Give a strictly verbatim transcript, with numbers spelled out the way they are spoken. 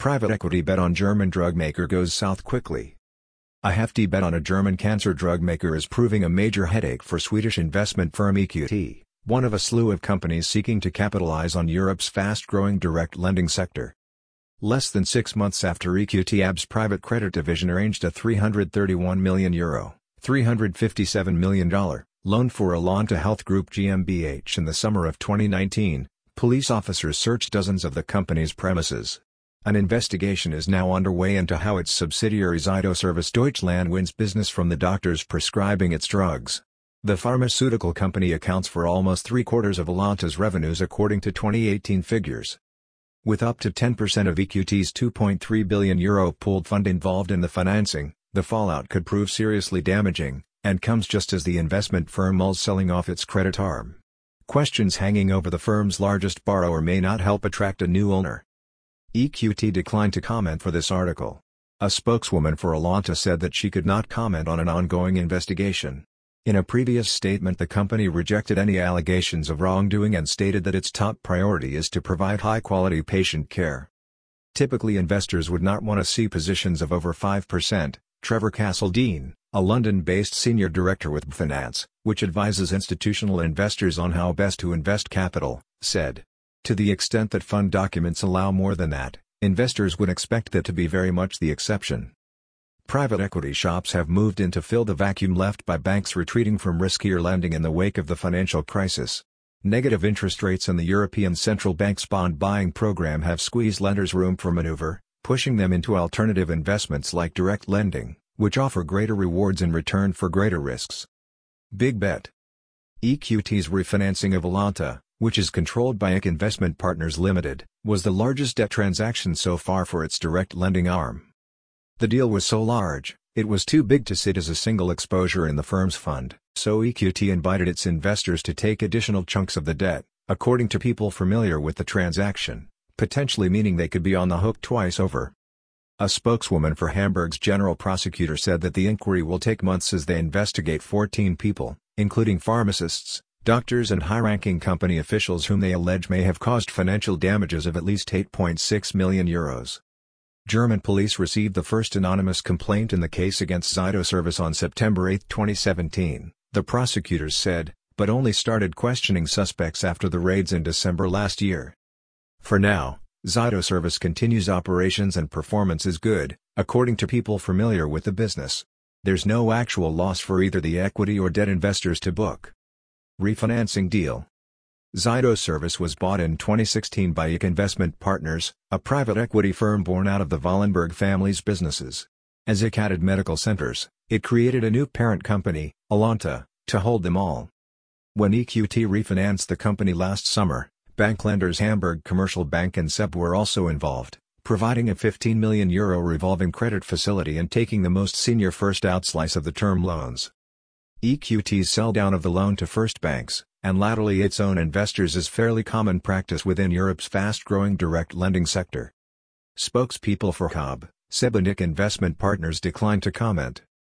Private equity bet on German drug maker goes south quickly. A hefty bet on a German cancer drug maker is proving a major headache for Swedish investment firm E Q T, one of a slew of companies seeking to capitalize on Europe's fast-growing direct lending sector. Less than six months after E Q T A B's private credit division arranged a three hundred thirty-one million euro (three hundred fifty-seven million dollars) loan for Alanta Health Group GmbH in the summer of twenty nineteen, police officers searched dozens of the company's premises. An investigation is now underway into how its subsidiary Zytoservice Deutschland wins business from the doctors prescribing its drugs. The pharmaceutical company accounts for almost three-quarters of Alanta's revenues according to twenty eighteen figures. With up to ten percent of E Q T's two point three billion euro pooled fund involved in the financing, the fallout could prove seriously damaging, and comes just as the investment firm mulls selling off its credit arm. Questions hanging over the firm's largest borrower may not help attract a new owner. E Q T declined to comment for this article. A spokeswoman for Alanta said that she could not comment on an ongoing investigation. In a previous statement, the company rejected any allegations of wrongdoing and stated that its top priority is to provide high-quality patient care. Typically, investors would not want to see positions of over five percent, Trevor Castle-Dean, a London-based senior director with Finance, which advises institutional investors on how best to invest capital, said. To the extent that fund documents allow more than that, investors would expect that to be very much the exception. Private equity shops have moved in to fill the vacuum left by banks retreating from riskier lending in the wake of the financial crisis. Negative interest rates and the European Central Bank's bond buying program have squeezed lenders' room for maneuver, pushing them into alternative investments like direct lending, which offer greater rewards in return for greater risks. Big bet. E Q T's refinancing of Alanta, which is controlled by E C Investment Partners Limited, was the largest debt transaction so far for its direct lending arm. The deal was so large, it was too big to sit as a single exposure in the firm's fund, so E Q T invited its investors to take additional chunks of the debt, according to people familiar with the transaction, potentially meaning they could be on the hook twice over. A spokeswoman for Hamburg's general prosecutor said that the inquiry will take months as they investigate fourteen people, including pharmacists, doctors and high-ranking company officials whom they allege may have caused financial damages of at least eight point six million euros. German police received the first anonymous complaint in the case against Zytoservice on September eighth twenty seventeen, the prosecutors said, but only started questioning suspects after the raids in December last year. For now, Zytoservice continues operations and performance is good, according to people familiar with the business. There's no actual loss for either the equity or debt investors to book. Refinancing deal. Zytoservice was bought in twenty sixteen by E C Investment Partners, a private equity firm born out of the Wallenberg family's businesses. As E C added medical centers, it created a new parent company, Alanta, to hold them all. When E Q T refinanced the company last summer, bank lenders Hamburg Commercial Bank and S E B were also involved, providing a fifteen million euro revolving credit facility and taking the most senior first-out slice of the term loans. E Q T's sell-down of the loan to first banks, and latterly its own investors is fairly common practice within Europe's fast-growing direct lending sector. Spokespeople for H A B, S E B and I C Investment Partners declined to comment.